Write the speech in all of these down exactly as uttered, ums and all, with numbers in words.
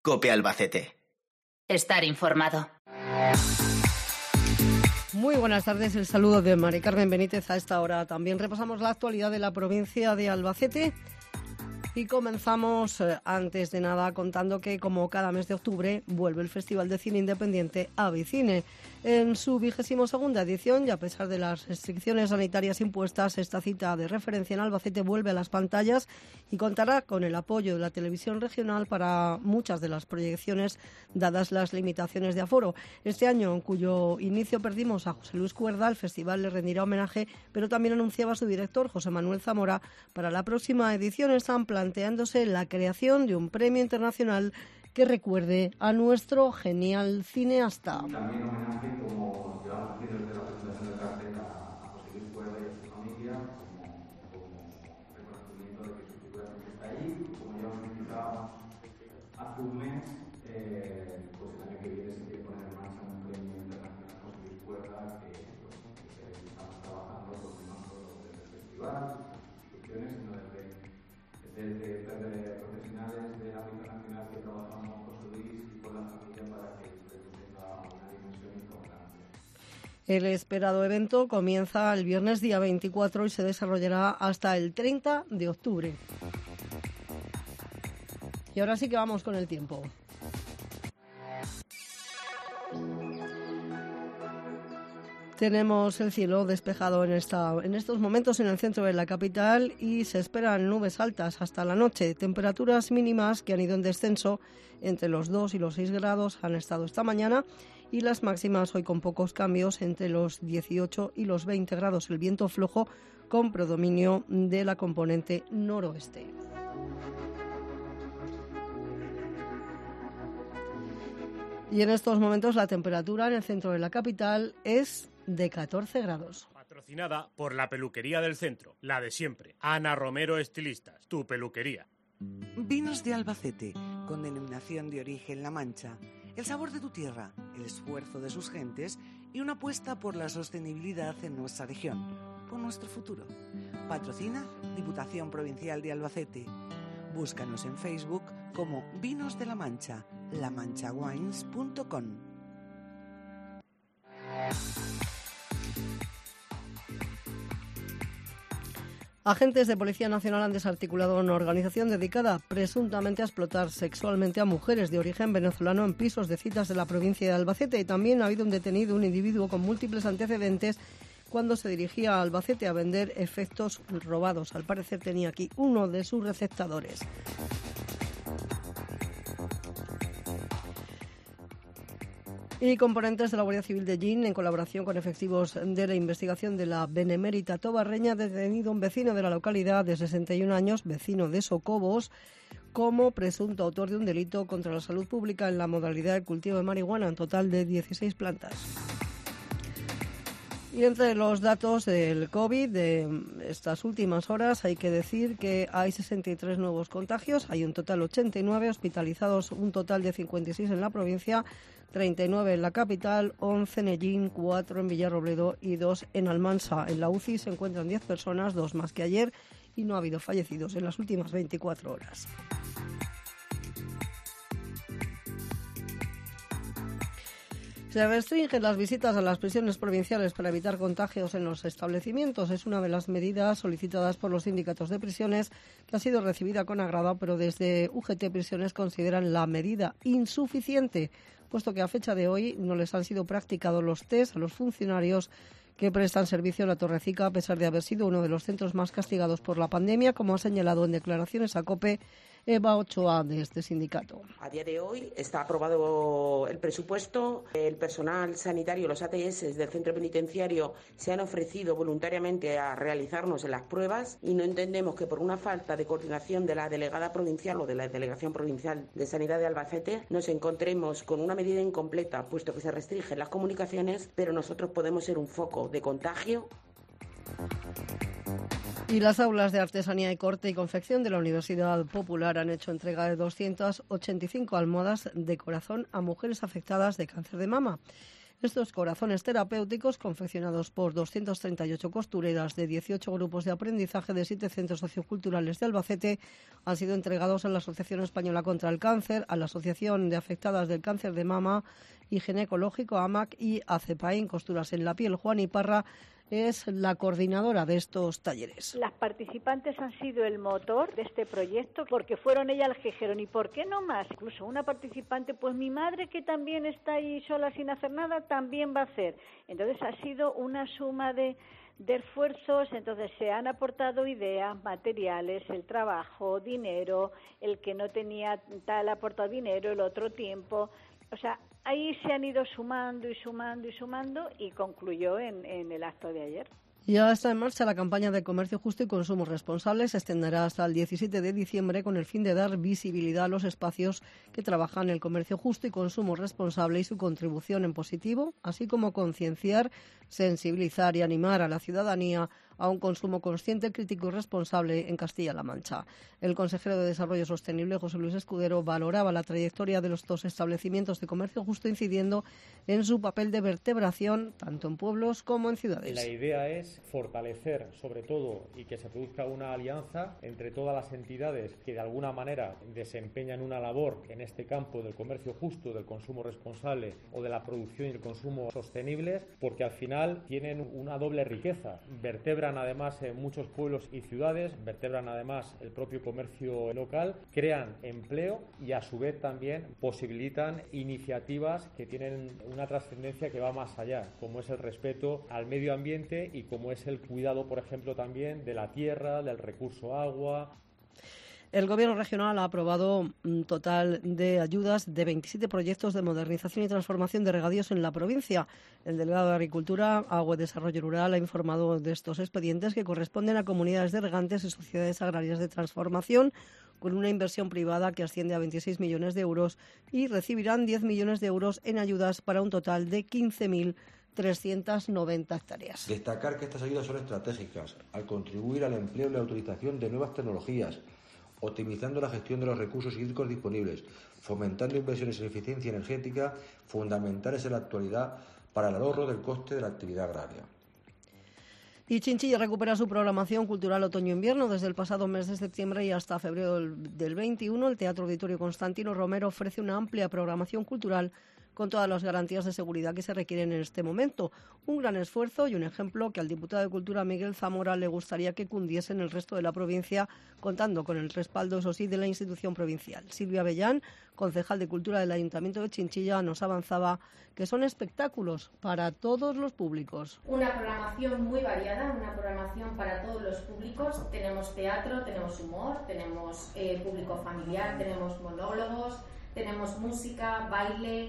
COPE Albacete. Estar informado. Muy buenas tardes, el saludo de Mari Carmen Benítez a esta hora. También repasamos la actualidad de la provincia de Albacete y comenzamos, eh, antes de nada, contando que como cada mes de octubre vuelve el Festival de Cine Independiente Avicine. En su vigésimo segunda edición, y a pesar de las restricciones sanitarias impuestas, esta cita de referencia en Albacete vuelve a las pantallas y contará con el apoyo de la televisión regional para muchas de las proyecciones, dadas las limitaciones de aforo. Este año, en cuyo inicio perdimos a José Luis Cuerda, el festival le rendirá homenaje, pero también anunciaba su director, José Manuel Zamora. Para la próxima edición están planteándose la creación de un premio internacional que recuerde a nuestro genial cineasta. También homenaje, como llevamos haciendo desde la presentación del cartel, a José Luis Cuerda y a su familia, como, como reconocimiento de que su figura siempre está ahí. Como ya os indicábamos hace un mes, eh, pues el año que viene se quiere poner en marcha un premio internacional José Luis Cuerda, que, pues, que estamos trabajando porque no solo desde el festival, instituciones, sino desde, desde, desde, desde profesionales del ámbito nacional que trabajamos. El esperado evento comienza el viernes día veinticuatro y se desarrollará hasta el treinta de octubre. Y ahora sí que vamos con el tiempo. Tenemos el cielo despejado en, esta, en estos momentos en el centro de la capital y se esperan nubes altas hasta la noche. Temperaturas mínimas que han ido en descenso entre los dos y los seis grados han estado esta mañana y las máximas hoy con pocos cambios entre los dieciocho y los veinte grados. El viento flojo con predominio de la componente noroeste. Y en estos momentos la temperatura en el centro de la capital es de catorce grados. Patrocinada por la peluquería del centro, la de siempre. Ana Romero Estilistas, tu peluquería. Vinos de Albacete, con denominación de origen La Mancha. El sabor de tu tierra, el esfuerzo de sus gentes y una apuesta por la sostenibilidad en nuestra región, por nuestro futuro. Patrocina Diputación Provincial de Albacete. Búscanos en Facebook como Vinos de La Mancha, la mancha wines punto com. Agentes de Policía Nacional han desarticulado una organización dedicada presuntamente a explotar sexualmente a mujeres de origen venezolano en pisos de citas de la provincia de Albacete. Y también ha habido un detenido, un individuo con múltiples antecedentes, cuando se dirigía a Albacete a vender efectos robados. Al parecer tenía aquí uno de sus receptadores. Y componentes de la Guardia Civil de Gin, en colaboración con efectivos de la investigación de la Benemérita Tobarreña, ha detenido a un vecino de la localidad de sesenta y un años, vecino de Socobos, como presunto autor de un delito contra la salud pública en la modalidad de cultivo de marihuana, en total de dieciséis plantas. Y entre los datos del COVID de estas últimas horas hay que decir que hay sesenta y tres nuevos contagios, hay un total ochenta y nueve hospitalizados, un total de cincuenta y seis en la provincia, treinta y nueve en la capital, once en Ellín, cuatro en Villarrobledo y dos en Almansa. En la U C I se encuentran diez personas, dos más que ayer, y no ha habido fallecidos en las últimas veinticuatro horas. Se restringen las visitas a las prisiones provinciales para evitar contagios en los establecimientos. Es una de las medidas solicitadas por los sindicatos de prisiones, que ha sido recibida con agrado, pero desde U G T Prisiones consideran la medida insuficiente, puesto que a fecha de hoy no les han sido practicados los test a los funcionarios que prestan servicio en la Torrecica, a pesar de haber sido uno de los centros más castigados por la pandemia, como ha señalado en declaraciones a COPE Eva Ochoa, de este sindicato. A día de hoy está aprobado el presupuesto. El personal sanitario, los A T S del centro penitenciario, se han ofrecido voluntariamente a realizarnos las pruebas y no entendemos que por una falta de coordinación de la delegada provincial o de la Delegación Provincial de Sanidad de Albacete nos encontremos con una medida incompleta, puesto que se restringen las comunicaciones, pero nosotros podemos ser un foco de contagio. Y las aulas de artesanía y corte y confección de la Universidad Popular han hecho entrega de doscientas ochenta y cinco almohadas de corazón a mujeres afectadas de cáncer de mama. Estos corazones terapéuticos, confeccionados por doscientas treinta y ocho costureras de dieciocho grupos de aprendizaje de siete centros socioculturales de Albacete, han sido entregados a la Asociación Española contra el Cáncer, a la Asociación de Afectadas del Cáncer de Mama y Ginecológico, A M A C, y a CEPAIN, Costuras en la Piel. Juan Iparra es la coordinadora de estos talleres. Las participantes han sido el motor de este proyecto porque fueron ellas las que dijeron, ¿y por qué no más? Incluso una participante, pues mi madre, que también está ahí sola sin hacer nada, también va a hacer. Entonces ha sido una suma de, de esfuerzos, entonces se han aportado ideas, materiales, el trabajo, dinero, el que no tenía tal aportado dinero, el otro tiempo, o sea, ahí se han ido sumando y sumando y sumando y concluyó en, en el acto de ayer. Ya está en marcha la campaña de comercio justo y consumo responsable. Se extenderá hasta el diecisiete de diciembre con el fin de dar visibilidad a los espacios que trabajan el comercio justo y consumo responsable y su contribución en positivo, así como concienciar, sensibilizar y animar a la ciudadanía a un consumo consciente, crítico y responsable en Castilla-La Mancha. El consejero de Desarrollo Sostenible, José Luis Escudero, valoraba la trayectoria de los dos establecimientos de comercio justo, incidiendo en su papel de vertebración tanto en pueblos como en ciudades. La idea es fortalecer, sobre todo, y que se produzca una alianza entre todas las entidades que de alguna manera desempeñan una labor en este campo del comercio justo, del consumo responsable o de la producción y el consumo sostenibles, porque al final tienen una doble riqueza. Vertebran además en muchos pueblos y ciudades, vertebran además el propio comercio local, crean empleo y a su vez también posibilitan iniciativas que tienen una trascendencia que va más allá, como es el respeto al medio ambiente y como es el cuidado, por ejemplo, también de la tierra, del recurso agua. El Gobierno regional ha aprobado un total de ayudas de veintisiete proyectos de modernización y transformación de regadíos en la provincia. El delegado de Agricultura, Agua y Desarrollo Rural ha informado de estos expedientes que corresponden a comunidades de regantes y sociedades agrarias de transformación con una inversión privada que asciende a veintiséis millones de euros y recibirán diez millones de euros en ayudas para un total de quince mil trescientas noventa hectáreas. Destacar que estas ayudas son estratégicas al contribuir al empleo y la utilización de nuevas tecnologías, optimizando la gestión de los recursos hídricos disponibles, fomentando inversiones en eficiencia energética, fundamentales en la actualidad para el ahorro del coste de la actividad agraria. Y Chinchilla recupera su programación cultural otoño-invierno. Desde el pasado mes de septiembre y hasta febrero del veintiuno, el Teatro Auditorio Constantino Romero ofrece una amplia programación cultural con todas las garantías de seguridad que se requieren en este momento. Un gran esfuerzo y un ejemplo que al diputado de Cultura Miguel Zamora le gustaría que cundiese en el resto de la provincia, contando con el respaldo, eso sí, de la institución provincial. Silvia Avellán, concejal de Cultura del Ayuntamiento de Chinchilla, nos avanzaba que son espectáculos para todos los públicos. Una programación muy variada, una programación para todos los públicos. Tenemos teatro, tenemos humor, tenemos eh, público familiar, tenemos monólogos, tenemos música, baile,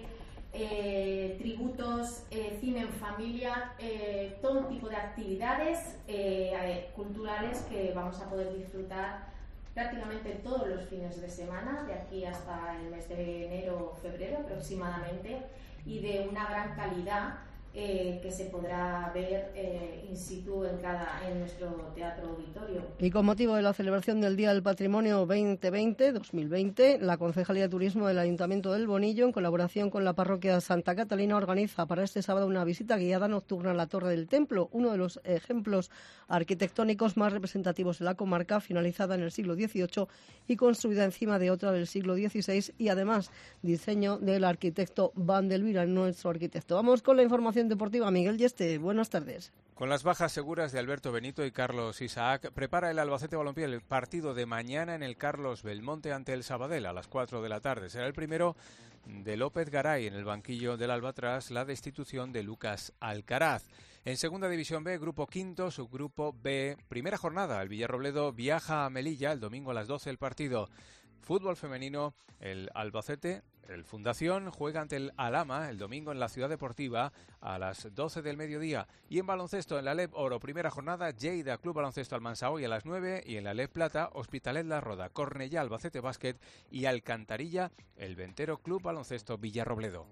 Eh, tributos, eh, cine en familia, eh, todo tipo de actividades eh, culturales que vamos a poder disfrutar prácticamente todos los fines de semana, de aquí hasta el mes de enero o febrero aproximadamente, y de una gran calidad eh, que se podrá ver eh, in situ en, cada, en nuestro teatro auditorio. Y con motivo de la celebración del Día del Patrimonio veinte veinte, dos mil veinte, la Concejalía de Turismo del Ayuntamiento del Bonillo, en colaboración con la parroquia Santa Catalina, organiza para este sábado una visita guiada nocturna a la Torre del Templo, uno de los ejemplos arquitectónicos más representativos de la comarca, finalizada en el siglo dieciocho y construida encima de otra del siglo dieciséis, y además diseño del arquitecto Van del Vira, nuestro arquitecto. Vamos con la información deportiva. Miguel Yeste, buenas tardes. Con las bajas seguras de Alberto Benito y Carlos Isaac, prepara el Albacete Balompié el partido de mañana en el Carlos Belmonte ante el Sabadell a las cuatro de la tarde. Será el primero de López Garay en el banquillo del Alba tras la destitución de Lucas Alcaraz. En Segunda División B, Grupo Quinto, Subgrupo B, primera jornada. El Villarrobledo viaja a Melilla el domingo a las doce el partido. Fútbol femenino, el Albacete, el Fundación, juega ante el Alhama el domingo en la Ciudad Deportiva a las doce del mediodía. Y en baloncesto, en la L E P Oro, primera jornada, Lleida Club Baloncesto Almansa hoy a las nueve. Y en la L E P Plata, Hospitalet La Roda, Cornellá Albacete Básquet y Alcantarilla, el Ventero Club Baloncesto Villarrobledo.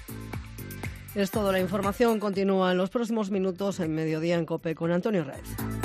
Es toda la información. Continúa en los próximos minutos en Mediodía en COPE con Antonio Raez.